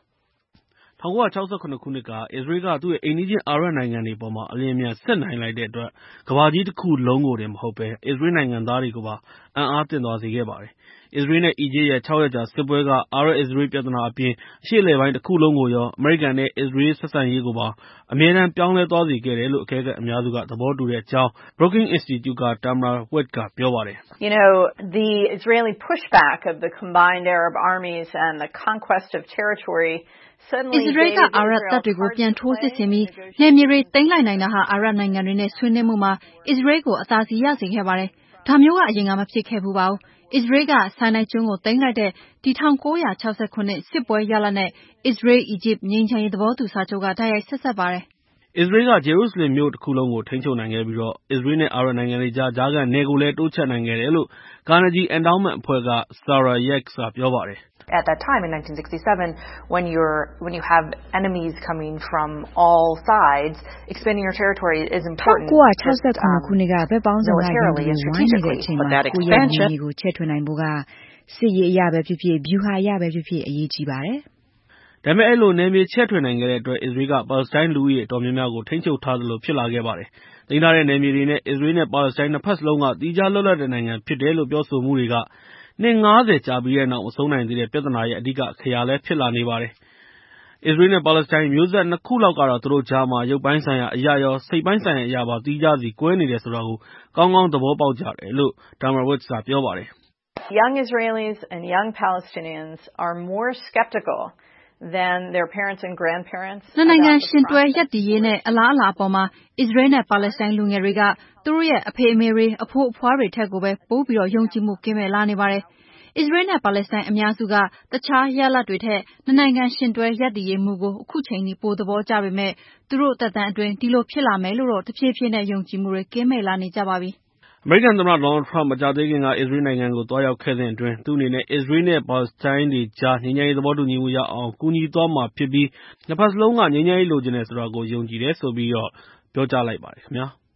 1967 ခုနှစ်ကအစ္စရေးကသူ့ရဲ့အိမ်နီးချင်းအာရပ်နိုင်ငံတွေအပေါ်မှာအလျင်အမြန်စစ်နိုင်လိုက်တဲ့အတွက်ကမ္ဘာကြီးတစ်ခုလုံးကိုတင်မဟုတ်ဘဲအစ္စရေးနိုင်ငံသားတွေကိုပါအံ့အားသင့်သွားစေခဲ့ပါတယ်။အစ္စရေးနဲ့အီဂျစ်ရဲ့6 ရက်ကြာစစ်ပွဲကအာရပ်-အစ္စရေးပြဿနာအပြင်အရှေ့အလယ်ပိုင်းတစ်ခုလုံးကိုရောအမေရိကန်နဲ့အစ္စရေးဆက်ဆံရေးကိုပါအမြဲတမ်းပြောင်းလဲသွားစေခဲ့တယ်လို့အကဲခတ်အများစုကသဘောတူတဲ့အကြောင်း Brookings Institute က Tamara White ကပြောပါတယ်။ The Israeli pushback of the combined Arab armies and the conquest of territory အစ္စရေးကအာရပ်တပ်တွေကိုပြန်ထိုးစစ်ဆင်ပြီးနယ်မြေတွေသိမ်းလိုက်နိုင်တာဟာအာရပ်နိုင်ငံတွေနဲ့ဆွေးနွေးမှုမှာအစ္စရေးကိုအသာစီးရစေခဲ့ပါတယ်။ဒါမျိုးကအရင်ကမဖြစ်ခဲ့ဘူးပါဘူး။အစ္စရေးကဆိုင်းနိုင်းကျွန်းကိုသိမ်းလိုက်တဲ့ဒီ1967စစ်ပွဲရလဒ်နဲ့အစ္စရေး-အီဂျစ်ငြိမ်းချမ်းရေးသဘောတူစာချုပ်ကတိုက်ရိုက်ဆက်စပ်ပါတယ်။အစ္စရေးကဂျေရုဆလင်မြို့တစ်ခုလုံးကိုထိန်းချုပ်နိုင်ခဲ့ပြီးအစ္စရေးနဲ့အာရပ်နိုင်ငံတွေကြားကြားခံနယ်ကိုလည်းတိုးချဲ့နိုင်ခဲ့တယ်လို့ Carnegie Endowment အဖွဲ့က Sarah Yates ကပြောပါတယ်။ At that time in 1967 when you have enemies coming from all sides expanding your territory is important 1967ခုနှစ်ကဘက်ပေါင်းစုံကရင်းပြီးဝိုင်းနေတဲ့အချိန်မှာကိုယ့်ရဲ့နိုင်ငံကိုချဲ့ထွင်နိုင်ဖို့ကစစ်ရေးအရာပဲဖြစ်ဖြစ်ဗျူဟာအရာပဲဖြစ်ဖြစ်အရေးကြီးပါတယ်ဒါပေမဲ့အဲ့လိုနယ်မြေချဲ့ထွင်နိုင်ခဲ့တဲ့အတွက်အစ္စရေးကပါလက်စတိုင်းလူဦးရေအတော်များများကိုထိန်းချုပ်ထားသလိုဖြစ်လာခဲ့ပါတယ်။သိမ်းထားတဲ့နယ်မြေတွေနဲ့အစ္စရေးနဲ့ပါလက်စတိုင်းနှစ်ဖက်စလုံးကသီးခြားလွတ်လပ်တဲ့နိုင်ငံဖြစ်တယ်လို့ပြောဆိုမှုတွေကနှစ် 50 ကြာပြီးတဲ့နောက်မဆုံးနိုင်သေးတဲ့ပြဿနာရဲ့အဓိကအခရာလည်းဖြစ်လာနေပါတယ်။အစ္စရေးနဲ့ပါလက်စတိုင်းမျိုးဆက်နှစ်ခုလောက်ကတော့သူတို့ကြားမှာရုပ်ပိုင်းဆိုင်ရာအရာရောစိတ်ပိုင်းဆိုင်ရာအရာပါသီးခြားစီကွဲနေတယ်ဆိုတာကိုကောင်းကောင်းသဘောပေါက်ကြတယ်လို့ Tamara White ကပြောပါတယ်။ Young Israelis and young Palestinians are more skeptical than their parents and grandparents. နှစ်နိုင်ငံရှင်တွဲရပ်တည်ရေးနဲ့အလားအလာအပေါ်မှာအစ္စရေးနဲ့ပါလက်စတိုင်းလူငယ်တွေကသူတို့ရဲ့အဖေအမေတွေအဖိုးအဖွားတွေထက်ကိုပဲပိုပြီးယုံကြည်မှုကင်းမဲ့လာနေပါတယ်။အစ္စရေးနဲ့ပါလက်စတိုင်းအများစုကတခြားရလဒ်တွေထက်နှစ်နိုင်ငံရှင်တွဲရပ်တည်ရေးမူကိုအခုချိန်ထိပိုသဘောကျပေမဲ့သူတို့သက်တမ်းအတွင်းဒီလိုဖြစ်လာမယ်လို့တော့တဖြည်းဖြည်းနဲ့ယုံကြည်မှုတွေကင်းမဲ့လာနေကြပါပြီ။အမေရိကန်သမ္မတ Donald Trump မကြာသေးခင်ကအစ္စရေးနိုင်ငံကိုသွားရောက်ခဲ့စဉ်အတွင်းသူ့အနေနဲ့အစ္စရေးနဲ့ပါလက်စတိုင်းတွေကြားငြိမ်းချမ်းရေးသဘောတူညီမှုရအောင်ကူညီသွားမှာဖြစ်ပြီးနှစ်ဖက်စလုံးကငြိမ်းချမ်းရေးလိုချင်တယ်ဆိုတာကိုယုံကြည်တယ်ဆိုပြီးပြောကြားလိုက်ပါတယ်ခင်ဗျာ။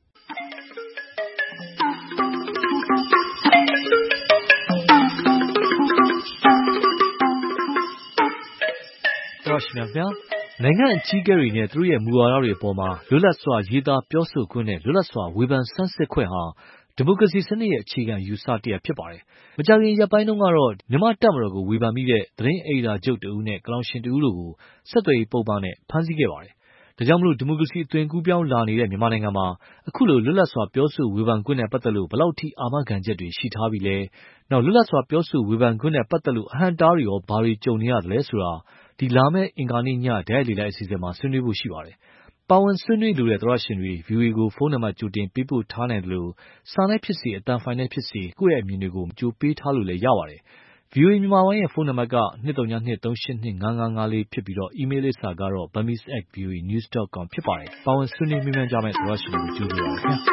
နိုင်ငံအကြီးအကဲတွေနဲ့သူတို့ရဲ့မူဝါဒတွေအပေါ်မှာလွတ်လပ်စွာရေးသားပြောဆိုခွင့်နဲ့လွတ်လပ်စွာဝေဖန်ဆန်းစစ်ခွင့်ဟာဒီမိုကရေစီစနစ်ရဲ့အခြေခံယူဆတရပ်ဖြစ်ပါတယ်။မကြာခင်ရက်ပိုင်းတုန်းကတော့မြန်မာတပ်မတော်ကိုဝေဖန်ပြီးတဲ့သတင်းအယ်ဒီတာချုပ်တဦးနဲ့ကလောင်ရှင်တဦးတို့ကိုဆက်သွယ်ရေးပုဒ်မနဲ့ဖမ်းဆီးခဲ့ပါတယ်။ဒါကြောင့်ဒီမိုကရေစီအသွင်ကူးပြောင်းလာနေတဲ့မြန်မာနိုင်ငံမှာအခုလိုလွတ်လပ်စွာပြောဆိုဝေဖန်ခွင့်နဲ့ပတ်သက်လို့ဘယ်လောက်ထိအာမခံချက်တွေရှိထားပြီလဲ။နောက်လွတ်လပ်စွာပြောဆိုဝေဖန်ခွင့်နဲ့ပတ်သက်လို့အဟန့်အတားတွေရောဘာတွေကြုံနေရသလဲဆိုတာဒီလာမယ့်အင်္ဂါနေ့ညတိုက်လေလိုက်အစီအစဉ်မှာဆွေးနွေးဖို့ရှိပါတယ်။ပါဝင်ဆွေးနွေးလိုတဲ့သောတရှင်တွေ VOA ကိုဖုန်းနံပါတ်ကြိုတင်ပေးပို့ထားနိုင်သလိုစာနဲ့ဖြစ်စေအသံဖိုင်နဲ့ဖြစ်စေကိုယ့်ရဲ့အမြင်တွေကိုကြိုပေးထားလို့လည်းရပါတယ်။ VOA မြန်မာပိုင်းရဲ့ဖုန်းနံပါတ်က20238255554ဖြစ်ပြီးအီးမေးလ်လိပ်စာကတော့ burmese@voanews.com ဖြစ်ပါတယ်။ပါဝင်ဆွေးနွေးမေးမြန်းကြမယ့်သောတရှင်တွေကိုကြိုဆိုပါရစေ။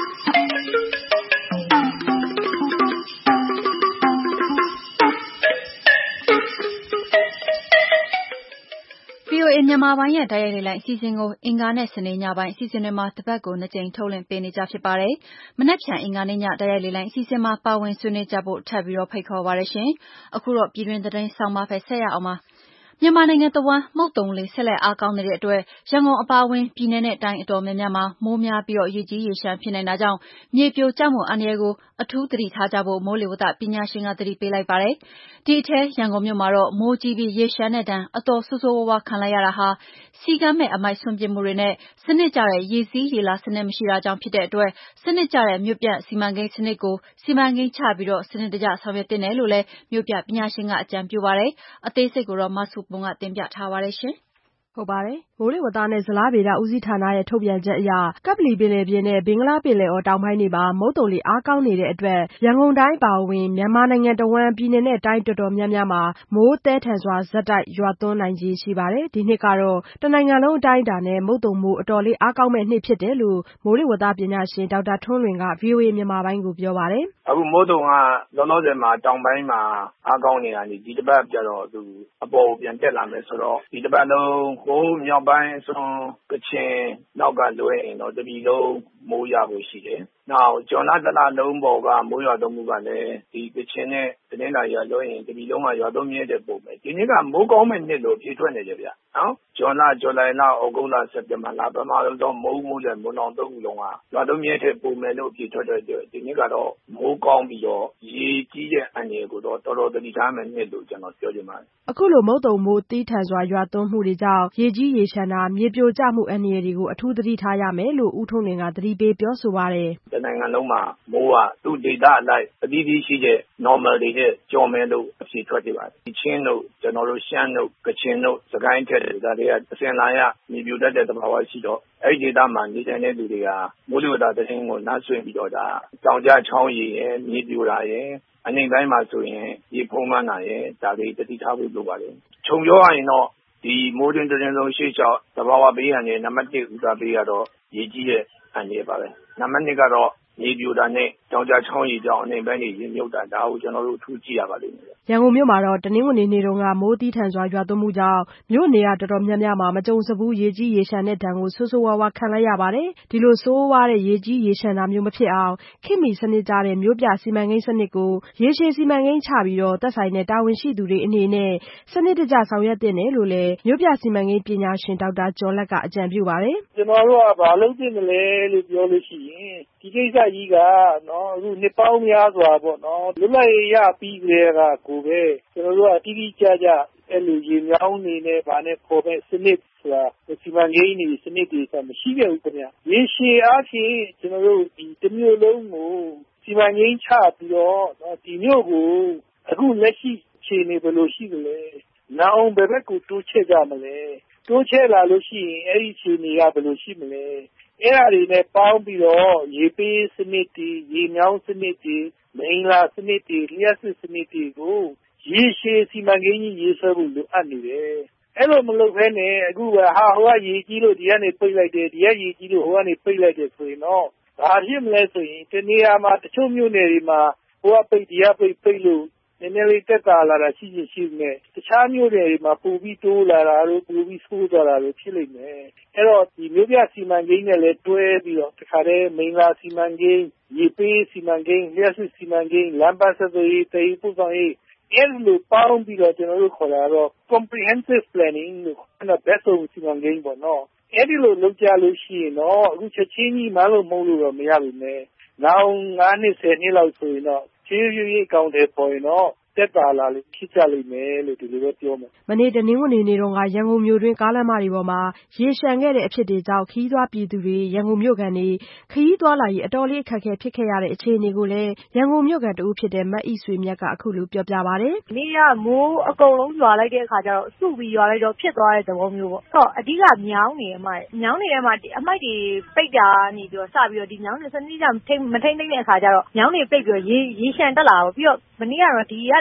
VOA မြန်မာပိုင်းရဲ့တိုက်ရိုက်လေ့လာအစီအစဉ်ကိုအင်္ဂါနဲ့စနေညပိုင်းအစီအစဉ်တွေမှာတစ်ပတ်ကို2ကြိမ်ထုတ်လွှင့်ပေးနေကြဖြစ်ပါတယ်။မနက်ဖြန်အင်္ဂါနေ့ညတိုက်ရိုက်လေ့လာအစီအစဉ်မှာပါဝင်ဆွေးနွေးကြဖို့ထပ်ပြီးဖိတ်ခေါ်ပါရရှင်။အခုတော့ပြည်တွင်းသတင်းဆောင်းပါးဖက်ဆက်ရအောင်ပါ။မြန်မာနိုင်ငံတဝန်းမုတ်သုံလေဆက်လက်အားကောင်းနေတဲ့အတွက်ရန်ကုန်အပါအဝင်ပြည်내နဲ့တိုင်းအတော်များများမှာမိုးများပြီးရေကြီးရေလျှံဖြစ်နိုင်တာကြောင့်မြေပြိုကျမှုအန္တရာယ်ကိုအထူးသတိထားကြဖို့မိုးလေဝသပညာရှင်ကသတိပေးလိုက်ပါတယ်။ဒီအထဲရန်ကုန်မြို့မှာတော့မိုးကြီးပြီးရေလျှံတဲ့ဒဏ်အတော်ဆိုးဆိုးဝါးဝါးခံလိုက်ရတာဟာစီကမ်းမဲ့အမိုက်စွန့်ပစ်မှုတွေနဲ့စနစ်ကျတဲ့ရေစီးရေလာစနစ်မရှိတာကြောင့်ဖြစ်တဲ့အတွက်စနစ်ကျတဲ့မြို့ပြစီမံကိန်းစနစ်ကိုစီမံကိန်းချပြီးစနစ်တကျဆောင်ရွက်သင့်တယ်လို့လည်းမြို့ပြပညာရှင်ကအကြံပြုပါတယ်။အသေးစိတ်ကိုတော့မဆုပုံကတင်ပြထားပါတယ်ရှင်။ဟုတ်ပါတယ်။မိုးလေဝသနဲ့ဇလဗေဒဦးစီးဌာနရဲ့ထုတ်ပြန်ချက်အရကပ္ပလီပင်လယ်ပြင်နဲ့ဘင်္ဂလားပင်လယ်အော်တောင်ပိုင်းတွေမှာမုတ်သုံလေအားကောင်းနေတဲ့အတွက်ရန်ကုန်တိုင်းပါဝင်မြန်မာနိုင်ငံတဝန်းပြည်내နဲ့တိုင်းတော်တော်များများမှာမိုးသည်းထန်စွာဇက်တိုက်ရွာသွန်းနိုင်ခြေရှိပါတယ်။ဒီနှစ်ကတော့တနိုင်ငံလုံးအတိုင်းအတာနဲ့မုတ်သုံမိုးအတော်လေးအားကောင်းမဲ့နှစ်ဖြစ်တယ်လို့မိုးလေဝသပညာရှင်ဒေါက်တာထွန်းလွင်က VOA မြန်မာပိုင်းကိုပြောပါတယ်။အခုမိုးသုံကလောလောဆယ်မှာတောင်ပိုင်းမှာအားကောင်းနေတာဒီတစ်ပတ်ကျတော့သူအပေါ်ကိုပြန်တက်လာမယ်ဆိုတော့ဒီတစ်ပတ်လုံးဟိုးမြောက်ပိုင်းအစွန်ကချင်နောက်ကလွဲရင်တော့တပြည်လုံးမိုးရဖို့ရှိတယ်။နောက်ဂျွန်လတလလုံးပေါ်ကမိုးရွာသွန်းမှုကလည်းဒီကချင်နဲ့သတင်းလာရလွဲရင်တပြည်လုံးကရွာသွန်းမြဲတဲ့ပုံပဲ။ဒီနေ့ကမိုးကောင်းမဲ့နှစ်လို့ဖြေထွက်နေကြဗျ။နော်။ဂျွန်လ၊ဇူလိုင်လ၊ဩဂုတ်လ၊စက်တင်ဘာလပထမဆုံးမိုးတဲ့မွန်းတောင်သုံးခုလုံးကရွာသွန်းမြဲတဲ့ပုံမယ်လို့ဖြေထွက်တဲ့အတွက်ဒီနေ့ကတော့မိုးကောင်းပြီးတော့ရေကြီးတဲ့အန္တရာယ်ကိုတော့တော်တော်သတိထားမယ်နှစ်လို့ကျွန်တော်ပြောချင်ပါတယ်။အခုလိုမုတ်သုံမိုးသည်းထန်စွာရွာသွန်းမှုတွေကြောင့်ရေကြီးရေလျှံတာမြေပြိုကျမှုအန္တရာယ်တွေကိုအထူးသတိထားရမယ်လို့ဦးထွန်းလွင်ကသတိပေးပြောဆိုပါတယ်။တနိုင်ငံလုံးမှာမိုးကသူ့ဒေသအလိုက်အသီးသီးရှိတဲ့ normal တွေနဲ့ကြော်မယ်လို့အဖြေထွက်နေပါတယ်။ချင်းတို့ကျွန်တော်တို့ရှမ်းတို့ကချင်တို့စကိုင်းထက်ဒါတွေကအစင်လာရမြေပြိုတတ်တဲ့သဘာဝရှိတော့အဲ့ဒီဒေသမှာနေထိုင်တဲ့လူတွေကမိုးလေဝသသတင်းကိုနားဆွင့်ပြီးတော့ဒါတောင်ကျချောင်းရည်ရဲ့မြေပြိုတာရဲ့အနိုင်တိုင်းမှာဆိုရင်ရေဖုံးမှန်းတာရဲ့ဒါတွေတတိထားဖို့လိုပါတယ်။ခြုံပြောရရင်တော့ဒီမိုးတွင်းသတင်းဆုံးရှေ့လျှောက်သဘာဝဘေးအန္တရာယ်နံပါတ်1ဦးစားပေးကတော့ရေကြီးတဲ့အန္တရာယ်ပါပဲ။နံပါတ်2ကတော့မြေပြိုတာနဲ့တောင်ကျချောင်းရည်ကြောင့်အနိုင်ပိုင်းတွေရေမြုပ်တာဒါကိုကျွန်တော်တို့ထူးကြည့်ရပါလိမ့်မယ်။ရန်ကုန်မြို့မှာတော့တနင်္ဂနွေနေ့တုန်းကမိုးသည်းထန်စွာရွာသွန်းမှုကြောင့်မြို့နေရာတော်တော်များများမှာမကြုံစဘူးရေကြီးရေလျှံတဲ့ဒဏ်ကိုဆိုးဆိုးဝါးဝါးခံလိုက်ရပါတယ်။ဒီလိုဆိုးဝါးတဲ့ရေကြီးရေလျှံတာမျိုးမဖြစ်အောင်ခေတ်မီစနစ်ကျတဲ့မြို့ပြစီမံကိန်းစနစ်ကိုရေရှည်စီမံကိန်းချပြီးသက်ဆိုင်တဲ့တာဝန်ရှိသူတွေအနေနဲ့စနစ်တကျဆောင်ရွက်သင့်တယ်လို့လည်းမြို့ပြစီမံကိန်းပညာရှင်ဒေါက်တာကျော်လတ်ကအကြံပြုပါတယ်။ကျွန်တော်တို့ကဘာလုပ်သင့်တယ်လဲလို့ပြောလို့ရှိရင်ဒီကိစ္စကြီးကနော်အခုနှစ်ပေါင်းများစွာပေါ့နော်လွတ်လပ်ရေးရပြီးကြတဲ့ကကိုပဲကျွန်တော်တို့ကတိတိကျကျအဲ့လိုရေမြောင်းနေနဲ့ဗာနဲ့ပေါ်မဲ့စနစ်ဆိုတာစီမံကိန်းတွေစနစ်တွေဆိုတာမရှိခဲ့ဘူးခင်ဗျရေရှည်အားဖြင့်ကျွန်တော်တို့ဒီတစ်မျိုးလုံးကိုစီမံကိန်းချပြီးတော့ဒီမျိုးကိုအခုလက်ရှိအခြေအနေဘယ်လိုရှိသလဲနောက်ဘယ်ဘက်ကိုတိုးချဲ့ကြမလဲတိုးချဲ့လာလို့ရှိရင်အဲ့ဒီအခြေအနေကဘယ်လိုရှိမလဲအဲ့ဒါတွေနဲ့ပေါင်းပြီးတော့ရေပေးစနစ်တွေရေမြောင်းစနစ်တွေမိန်လာစနစ်တွေလျှက်စစ်စနစ်တွေကိုရေရှည်စီမံကိန်းကြီးရေးဆွဲဖို့လိုအပ်နေတယ်အဲ့လိုမလုပ်ဘဲနဲ့အခုကဟိုကရေကြီးလို့ဒီကနေပိတ်လိုက်တယ်ဒီကရေကြီးလို့ဟိုကနေပိတ်လိုက်တယ်ဆိုရင်တော့ဘာဖြစ်မလဲဆိုရင်တနေရာမှာတချို့မြို့နယ်တွေမှာဟိုကပိတ်ဒီကပိတ်လို့နည်းနည်းလေးတက်တာလာတာရှိနေတခြားမြို့နယ်တွေမှာပူပြီးတိုးလာတာတို့ပူပြီးဆိုးသွားတာတို့ဖြစ်လိမ့်မယ်အဲ့တော့ဒီမြို့ပြစီမံကိန်းနဲ့လည်းတွဲပြီးတော့တခါတည်းမိန်လာစီမံကိန်းရေပေးစီမံကိန်းလျှက်စစ်စီမံကိန်းလမ်းပန်းဆက်သွယ်ရေးတည်ပို့ဆောင်ရေးအဲ့လိုပေါင်းပြီးတော့ကျွန်တော်တို့ခေါ်တာတော့ comprehensive planning လို့ခေါ်တဲ့ဘက်စုံစီမံကိန်းပေါ့နော်အဲ့ဒီလိုလုပ်ကြလို့ရှိရင်တော့အခုချက်ချင်းကြီးမလို့မဟုတ်လို့တော့မရဘူးနဲ့နောက်9နှစ်10နှစ်လောက်ဆိုရင်တော့ခြေရွေးကောင်းတယ်ပေါ်ရင်တော့တက်တာလာလို့ဖြစ်ကြလိမ့်မယ်လို့ဒီလိုပဲပြောမယ်။မနေ့တနင်္ဂနွေနေ့တုန်းကရန်ကုန်မြို့တွင်းကားလမ်းမတွေပေါ်မှာရေလျှံခဲ့တဲ့အဖြစ်တွေကြောင့်ခရီးသွားပြည်သူတွေရန်ကုန်မြို့ကန်တွေခရီးသွားလာရေးအတော်လေးအခက်အခဲဖြစ်ခဲ့ရတဲ့အခြေအနေကိုလည်းရန်ကုန်မြို့ကန်တဦးဖြစ်တဲ့မအိဆွေမြတ်ကအခုလိုပြောပြပါတယ်။နေ့ကမိုးအကုန်လုံးရွာလိုက်တဲ့အခါကျတော့စုပြီးရွာလိုက်တော့ဖြစ်သွားတဲ့သဘောမျိုးပေါ့။ဆိုတော့အဓိကမြောင်းနေအမမြောင်းနေထဲမှာအမိုက်တွေပိတ်တာနေပြီးတော့စပြီးတော့ဒီမြောင်းနေစနစ်ကမထိမ့်တဲ့အခါကျတော့မြောင်းနေပိတ်ပြီးတော့ရေလျှံတက်လာတော့ပြီးတော့မနေ့ကတော့ဒီက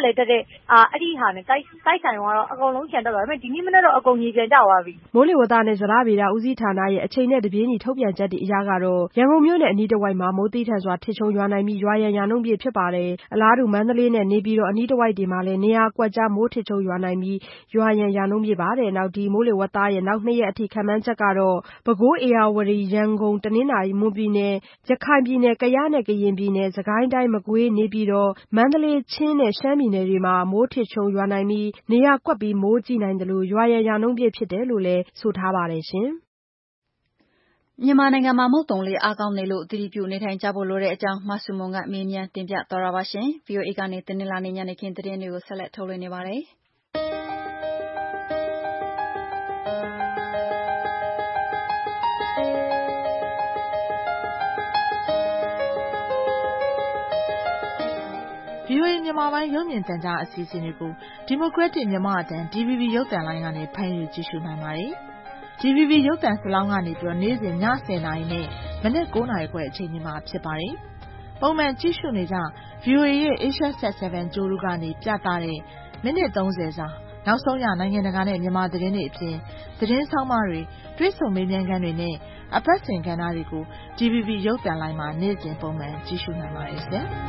လေတက်တဲ့အဲ့ဒီဟာနဲ့တိုက်ဆိုင်တော့အကုန်လုံးချန်တက်သွားတယ်။ဒါပေမဲ့ဒီနေ့မနေ့တော့အကုန်ကြီးပြန်ကျသွားပြီ။မိုးလေဝသနဲ့ဇလဗေဒဦးစီးဌာနရဲ့အချိန်နဲ့တပြေးညီထုတ်ပြန်ချက်တွေအရကတော့ရန်ကုန်မြို့နဲ့အနီးတစ်ဝိုက်မှာမိုးသည်းထန်စွာထစ်ချုံရွာနိုင်ပြီးရွာရန်ရာနှုန်းပြည့်ဖြစ်ပါတယ်။အလားတူမန္တလေးနဲ့နေပြည်တော်အနီးတစ်ဝိုက်တွေမှာလည်းနေရာကွက်ကြားမိုးထစ်ချုံရွာနိုင်ပြီးရွာရန်ရာနှုန်းပြည့်ပါတယ်။နောက်ဒီမိုးလေဝသရဲ့နောက်2ရက်အထိခန့်မှန်းချက်ကတော့ပဲခူးဧရာဝတီရန်ကုန်တနင်္သာရီမွန်ပြည်နယ်ရခိုင်ပြည်နယ်ကယားနဲ့ကရင်ပြည်နယ်စကိုင်းတိုင်းမကွေးနေပြည်တော်မန္တလေးချင်းနဲ့ရှမ်းပြည်နယ်တွေမှာမိုးထစ်ချုံရွာနိုင်ပြီးနေရာကွက်ပြီးမိုးကြီးနိုင်တယ်လို့ရွာရန်ရာနှုန်းပြည့်ဖြစ်တယ်လို့လည်းဆိုထားပါတယ်ရှင်။မြန်မာနိုင်ငံမှာမုတ်သုံလေအားကောင်းနေလို့သတိပြုနေထိုင်ကြဖို့လိုတဲ့အကြောင်းမဆုမွန်ကမေးမြန်းတင်ပြသွားတာပါရှင်။ VOA ကနေတနင်္လာနေ့ညနေခင်းသတင်းတွေကိုဆက်လက်ထုတ်လွှင့်နေပါတယ်။ VOA မြန်မာပိုင်းရုပ်မြင်သံကြားအစီအစဉ်တွေကို Democratic မြန်မာအသံ DVB ရုပ်သံလိုင်းကနေဖမ်းယူကြည့်ရှုနိုင်ပါတယ်။ DVB ရုပ်သံစလောင်းကနေပြီးနေ့စဉ်ည10:00နာရီနဲ့မနက်9:00နာရီခွဲအချိန်တွေမှာဖြစ်ပါတယ်။ပုံမှန်ကြည့်ရှုနေကြ VOA ရဲ့ Asia Sat 7 ကြိုးလူကနေပြသတဲ့မိနစ်30စာနောက်ဆုံးရနိုင်ငံတကာနဲ့မြန်မာသတင်းတွေအပြင်သတင်းဆောင်မတွေတွေ့ဆုံမေးမြန်းခန်းတွေနဲ့အပတ်စဉ်ကဏ္ဍတွေကို DVB ရုပ်သံလိုင်းမှာနေ့စဉ်ပုံမှန်ကြည့်ရှုနိုင်ပါတယ်ရှင်။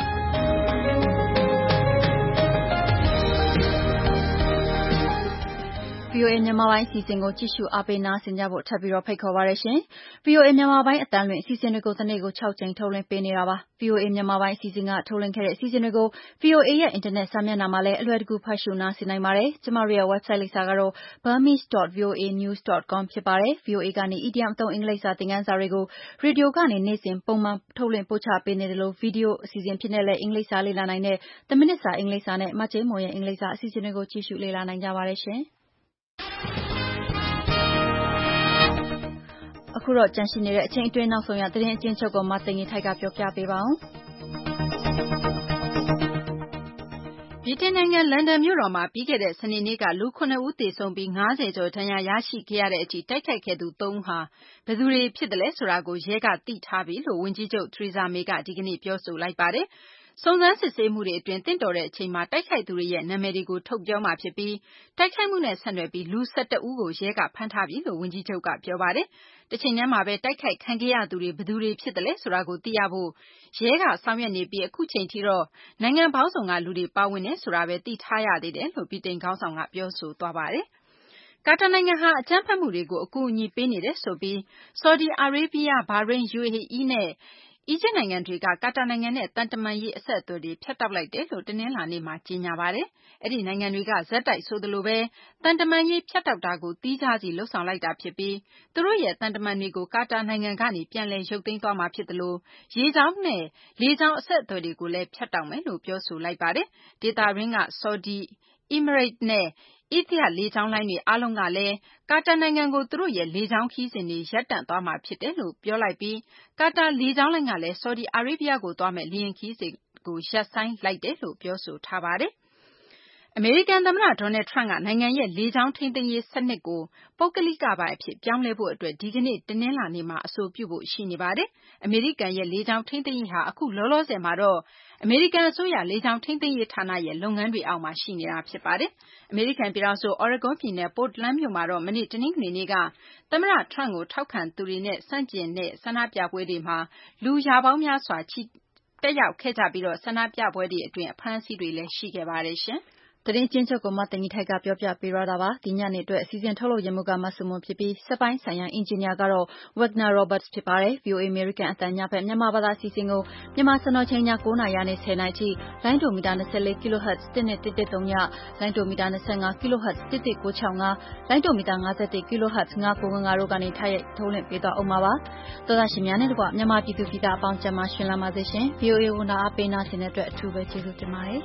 VOA မြန်မာပိုင်းအစီအစဉ်ကိုကြည့်ရှုအားပေးနားဆင်ကြဖို့ထပ်ပြီးဖိတ်ခေါ်ပါရရှင်။ VOA မြန်မာပိုင်းအသံလွှင့်အစီအစဉ်တွေကိုတစ်နေ့ကို6ကြိမ်ထုတ်လွှင့်ပေးနေတာပါ။ VOA မြန်မာပိုင်းအစီအစဉ်ကထုတ်လွှင့်ခဲ့တဲ့အစီအစဉ်တွေကို VOA ရဲ့အင်တာနက်စာမျက်နှာမှာလည်းအလွယ်တကူဖတ်ရှုနားဆင်နိုင်ပါတယ်။ကျမတို့ရဲ့ website လိပ်စာကတော့ burmese.voanews.com ဖြစ်ပါတယ်။ VOA ကနေ EDM အသုံးအင်္ဂလိပ်စာသင်ခန်းစာတွေကိုရေဒီယိုကနေနေ့စဉ်ပုံမှန်ထုတ်လွှင့်ပို့ချပေးနေတယ်လို့ဗီဒီယိုအစီအစဉ်ဖြစ်တဲ့အင်္ဂလိပ်စာလေ့လာနိုင်တဲ့10 မိနစ်စာအင်္ဂလိပ်စာနဲ့မကျင်းမိုးရဲ့အင်္ဂလိပ်စာအစီအစဉ်တွေကိုကြည့်ရှုလေ့လာနိုင်ကြပါတယ်ရှင်။အခုတော့ကြန့်ရှိနေတဲ့အချိန်အတွင်းနောက်ဆုံးရသတင်းအကျဉ်းချုပ်ကိုမသိင်္ဂီထိုက်ကပြောပြပေးပါဦး။ဗြိတိန်နိုင်ငံလန်ဒန်မြို့တော်မှာပြီးခဲ့တဲ့စနေနေ့ကလူ9ဦးသေဆုံးပြီး50ကျော်ဒဏ်ရာရရှိခဲ့ရတဲ့အထိတိုက်ခိုက်ခဲ့သူ3ဦးဟာဘယ်သူတွေဖြစ်တယ်လဲဆိုတာကိုရဲကသိထားပြီလို့ဝန်ကြီးချုပ် Theresa May ကဒီကနေ့ပြောဆိုလိုက်ပါတယ်။စုံစမ်းစစ်ဆေးမှုတွေအတွင်းသင့်တော်တဲ့အချိန်မှာတိုက်ခိုက်သူတွေရဲ့နာမည်တွေကိုထုတ်ပြောမှာဖြစ်ပြီးတိုက်ခိုက်မှုနဲ့ဆက်နွယ်ပြီးလူ11ဦးကိုရဲကဖမ်းထားပြီလို့ဝန်ကြီးချုပ်ကပြောပါတယ်။တစ်ချိန်တည်းမှာပဲတိုက်ခိုက်ခံခဲ့ရသူတွေဘယ်သူတွေဖြစ်တယ်လဲဆိုတာကိုသိရဖို့ရဲကဆောင်ရွက်နေပြီးအခုချိန်ထိတော့နိုင်ငံပေါင်းစုံကလူတွေပါဝင်တယ်ဆိုတာပဲသိထားရသေးတယ်လို့ဗြိတိန်ခေါင်းဆောင်ကပြောဆိုသွားပါတယ်။ကာတာနိုင်ငံဟာအကြမ်းဖက်မှုတွေကိုအကူအညီပေးနေတယ်ဆိုပြီးဆော်ဒီအာရေးဗျဘာရိန်း UAE နဲ့အီဂျစ်နိုင်ငံတွေကကာတာနိုင်ငံနဲ့သံတမန်ရေးအဆက်အသွယ်တွေဖြတ်တောက်လိုက်တယ်လို့တနင်္လာနေ့မှာကြေညာပါတယ်။အဲဒီနိုင်ငံတွေကဆက်တိုက်ဆိုသလိုပဲသံတမန်ရေးဖြတ်တောက်တာကိုသီးခြားစီလုပ်ဆောင်လိုက်တာဖြစ်ပြီးသူတို့ရဲ့သံတမန်တွေကိုကာတာနိုင်ငံကနေပြန်လည်ရုပ်သိမ်းသွားမှာဖြစ်သလိုရေကြောင်းနဲ့လေကြောင်းအဆက်အသွယ်တွေကိုလည်းဖြတ်တောက်မယ်လို့ပြောဆိုလိုက်ပါတယ်။ဒေသတွင်းကဆော်ဒီ Emirates နဲ့Etihad လေကြောင်းလိုင်းတွေအားလုံးကလည်းကာတာနိုင်ငံကိုသူတို့ရဲ့လေကြောင်းခရီးစဉ်တွေရပ်တန့်သွားမှာဖြစ်တယ်လို့ပြောလိုက်ပြီးကာတာလေကြောင်းလိုင်းကလည်းဆော်ဒီအာရေးဗျကိုသွားမယ့်လေယာဉ်ခရီးစဉ်ကိုရပ်ဆိုင်းလိုက်တယ်လို့ပြောဆိုထားပါတယ်။အမေရိကန်သမ္မတ Donald Trump ကနိုင်ငံရဲ့လေကြောင်းထိန်းသိမ်းရေးစနစ်ကိုပုဂ္ဂလိကပိုင်အဖြစ်ပြောင်းလဲဖို့အတွက်ဒီကနေ့တနင်္လာနေ့မှာအဆိုပြုဖို့ရှိနေပါတယ်။အမေရိကန်ရဲ့လေကြောင်းထိန်းသိမ်းရေးဟာအခုလောလောဆယ်မှာတော့အမေရိကန်အစိုးရလေကြောင်းထိန်းသိမ်းရေးဌာနရဲ့လုပ်ငန်းတွေအောက်မှာရှိနေတာဖြစ်ပါတယ်။အမေရိကန်ပြည်ထောင်စု Oregon ပြည်နယ် Portland မြို့မှာတော့မနေ့တနင်္ဂနွေနေ့ကသမ္မတ Trump ကိုထောက်ခံသူတွေနဲ့ဆန့်ကျင်တဲ့ဆန္ဒပြပွဲတွေမှာလူရာပေါင်းများစွာတက်ရောက်ခဲ့ကြပြီးဆန္ဒပြပွဲတွေအတွင်းအဖမ်းအဆီးတွေလည်းရှိခဲ့ပါတယ်ရှင်။သတင်းကျဉ်းချုပ်ကိုမသိင်္ဂီထိုက်ကပြောပြပေးရတာပါဒီညနေအတွက်အစီအစဉ်ထုတ်လုပ်ရမှုကမဆုမွန်ဖြစ်ပြီးစက်ပိုင်းဆိုင်ရာအင်ဂျင်နီယာကတော့ Wagner Roberts ဖြစ်ပါတယ် VOA American အသံညဘက်မြန်မာဘာသာအစီအစဉ်ကိုမြန်မာစံတော်ချိန်ည9:00နာရီနဲ့10:00နာရီထိလိုင်းဒိုမီတာ24 kHz 12113ညလိုင်းဒိုမီတာ25 kHz 11965လိုင်းဒိုမီတာ51 kHz 5955တို့ကနေထားရိုက်ထုတ်လွှင့်ပေးသွားအောင်ပါသောသားရှင်များနဲ့တကွမြန်မာပြည်သူပြည်သားအပေါင်းကျန်းမာရှင်လန်းပါစေရှင် VOA ဝန်တာအားပေးနာဆင်တဲ့အတွက်အထူးပဲကျေးဇူးတင်ပါတယ်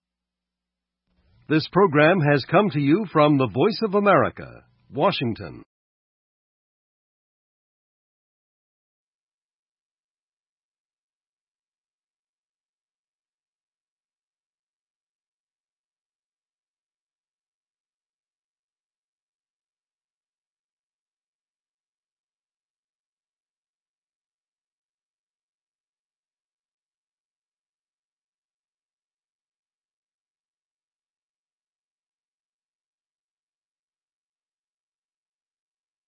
This program has come to you from the Voice of America, Washington.